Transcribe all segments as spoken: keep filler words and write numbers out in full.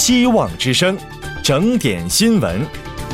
希望之声，整点新闻。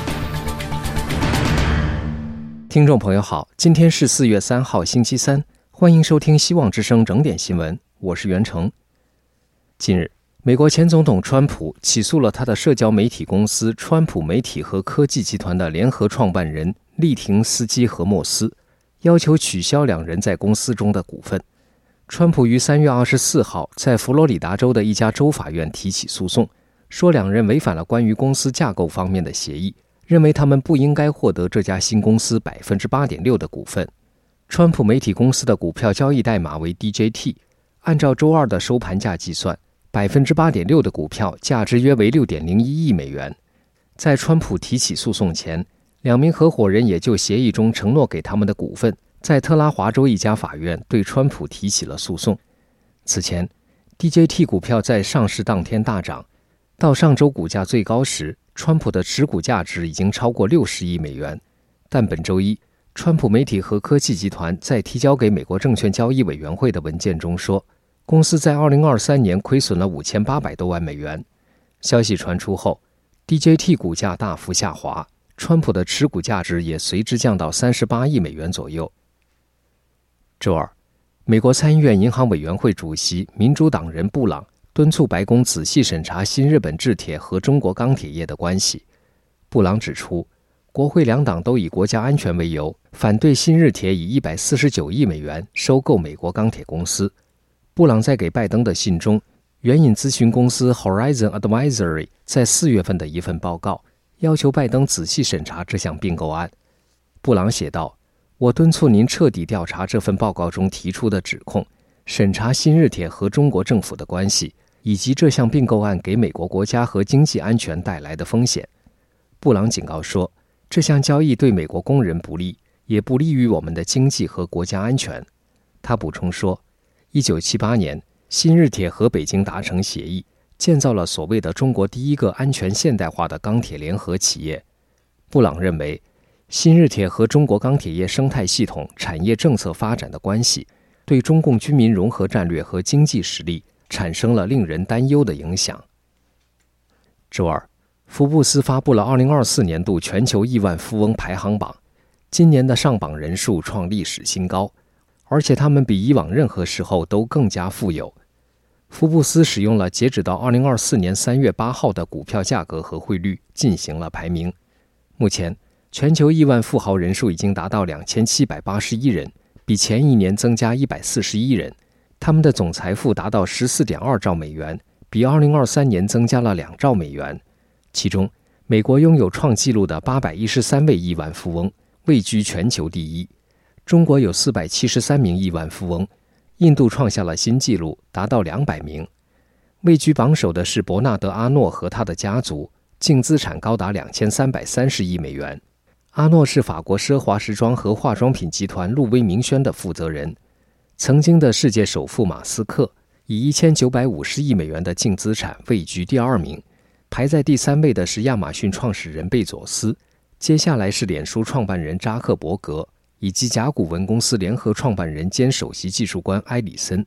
听众朋友好，今天是四月三号星期三，欢迎收听希望之声整点新闻，我是袁成。近日，美国前总统川普起诉了他的社交媒体公司川普媒体和科技集团的联合创办人利廷斯基和莫斯，要求取消两人在公司中的股份。川普于三月二十四号在佛罗里达州的一家州法院提起诉讼，说两人违反了关于公司架构方面的协议，认为他们不应该获得这家新公司 百分之八点六 的股份。川普媒体公司的股票交易代码为 D J T， 按照周二的收盘价计算， 百分之八点六 的股票价值约为 六点零一亿美元。在川普提起诉讼前，两名合伙人也就协议中承诺给他们的股份，在特拉华州一家法院对川普提起了诉讼。此前 D J T 股票在上市当天大涨，到上周股价最高时，川普的持股价值已经超过六十亿美元。但本周一，川普媒体和科技集团在提交给美国证券交易委员会的文件中说，公司在二零二三年亏损了五千八百多万美元。消息传出后， D J T 股价大幅下滑，川普的持股价值也随之降到三十八亿美元左右。周二，美国参议院银行委员会主席民主党人布朗敦促白宫仔细审查新日本制铁和中国钢铁业的关系。布朗指出，国会两党都以国家安全为由，反对新日铁以一百四十九亿美元收购美国钢铁公司。布朗在给拜登的信中援引咨询公司 Horizon Advisory 在四月份的一份报告，要求拜登仔细审查这项并购案。布朗写道，我敦促您彻底调查这份报告中提出的指控，审查新日铁和中国政府的关系，以及这项并购案给美国国家和经济安全带来的风险。布朗警告说，这项交易对美国工人不利，也不利于我们的经济和国家安全。他补充说，一九七八年，新日铁和北京达成协议，建造了所谓的中国第一个安全现代化的钢铁联合企业。布朗认为，新日铁和中国钢铁业生态系统产业政策发展的关系，对中共军民融合战略和经济实力产生了令人担忧的影响。周二，福布斯发布了二零二四年度全球亿万富翁排行榜，今年的上榜人数创历史新高，而且他们比以往任何时候都更加富有。福布斯使用了截止到二零二四年三月八号的股票价格和汇率进行了排名。目前，全球亿万富豪人数已经达到两千七百八十一人，比前一年增加一百四十一人。他们的总财富达到 十四点二兆美元，比二零二三年增加了两兆美元。其中，美国拥有创纪录的八百一十三位亿万富翁，位居全球第一。中国有四百七十三名亿万富翁，印度创下了新纪录，达到两百名。位居榜首的是伯纳德·阿诺和他的家族，净资产高达两千三百三十亿美元。阿诺是法国奢华时装和化妆品集团路威明轩的负责人。曾经的世界首富马斯克以一千九百五十亿美元的净资产位居第二名，排在第三位的是亚马逊创始人贝佐斯，接下来是脸书创办人扎克伯格，以及甲骨文公司联合创办人兼首席技术官埃里森。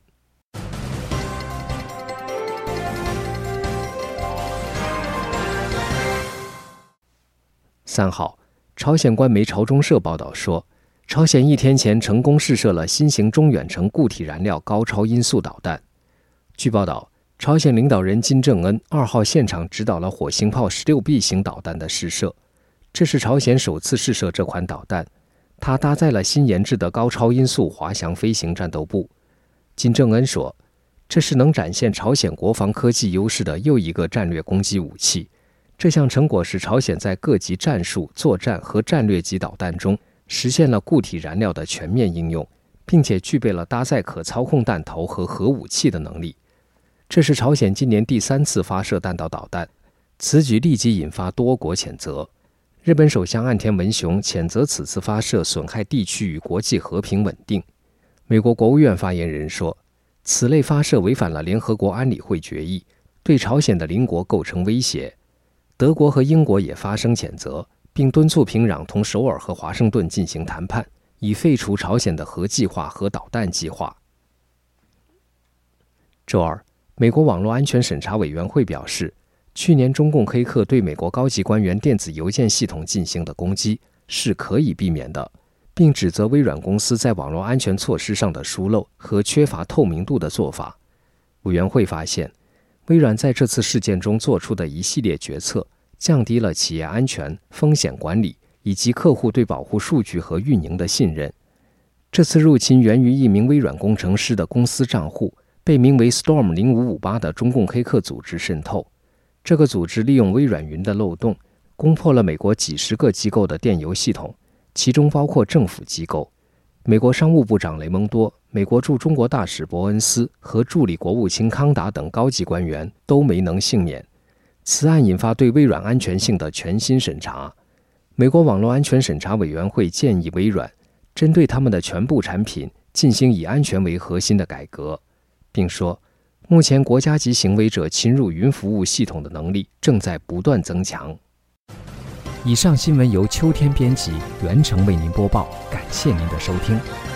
三号，朝鲜官媒朝中社报道说，朝鲜一天前成功试射了新型中远程固体燃料高超音速导弹。据报道，朝鲜领导人金正恩二号现场指导了火星炮 十六 B 型导弹的试射，这是朝鲜首次试射这款导弹，它搭载了新研制的高超音速滑翔飞行战斗部。金正恩说，这是能展现朝鲜国防科技优势的又一个战略攻击武器。这项成果使朝鲜在各级战术、作战和战略级导弹中实现了固体燃料的全面应用，并且具备了搭载可操控弹头和核武器的能力。这是朝鲜今年第三次发射弹道导弹，此举立即引发多国谴责。日本首相岸田文雄谴责此次发射损害地区与国际和平稳定。美国国务院发言人说，此类发射违反了联合国安理会决议，对朝鲜的邻国构成威胁。德国和英国也发声谴责，并敦促平壤同首尔和华盛顿进行谈判，以废除朝鲜的核计划和导弹计划。周二，美国网络安全审查委员会表示， 去年中共黑客对美国高级官员电子邮件系统进行的攻击是可以避免的，并指责微软公司在网络安全措施上的疏漏和缺乏透明度的做法。委员会发现，微软在这次事件中做出的一系列决策，降低了企业安全、风险管理以及客户对保护数据和运营的信任。这次入侵源于一名微软工程师的公司账户被名为 Storm 零五五八的中共黑客组织渗透。这个组织利用微软云的漏洞，攻破了美国几十个机构的电邮系统，其中包括政府机构。美国商务部长雷蒙多、美国驻中国大使伯恩斯和助理国务卿康达等高级官员都没能幸免。此案引发对微软安全性的全新审查。美国网络安全审查委员会建议微软针对他们的全部产品进行以安全为核心的改革，并说，目前国家级行为者侵入云服务系统的能力正在不断增强。以上新闻由秋天编辑，袁成为您播报，感谢您的收听。